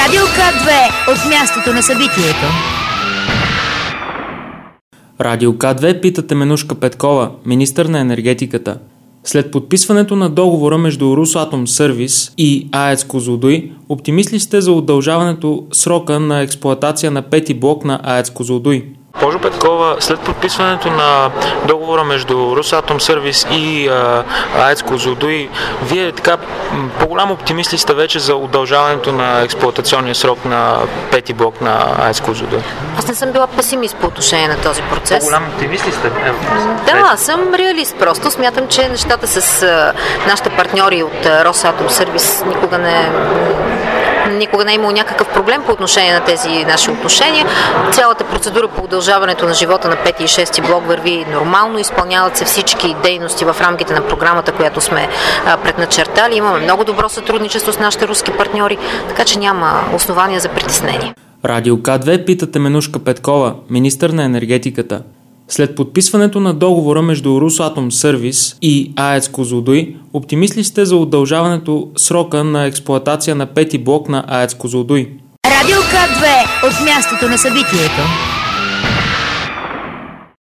Радио К2 от мястото на събитието. Радио К2 пита Теменужка Петкова, министър на енергетиката. След подписването на договора между Росатомсервис и АЕЦ Козлодуй, оптимист ли сте за удължаването срока на експлоатация на пети блок на АЕЦ Козлодуй? Госпожо Петкова, след подписването на договора между Росатомсервис и АЕЦ Козлодуй, вие така по-голям оптимист ли сте вече за удължаването на експлоатационния срок на пети блок на АЕЦ Козлодуй? Аз не съм била песимист по отношение на този процес. По-голям оптимист ли сте? Да, аз съм реалист просто. Смятам, че нещата с нашите партньори от Росатомсервис никога не е имал някакъв проблем по отношение на тези наши отношения. Цялата процедура по удължаването на живота на 5 и 6 блок върви нормално, изпълняват се всички дейности в рамките на програмата, която сме предначертали. Имаме много добро сътрудничество с нашите руски партньори, така че няма основания за притеснение. Радио К2 пита Теменужка Петкова, министър на енергетиката. След подписването на договора между Росатомсервис и АЕЦ Козлодуй, оптимист ли сте за удължаването срока на експлоатация на пети блок на АЕЦ Козлодуй? Радио К2 от мястото на събитието.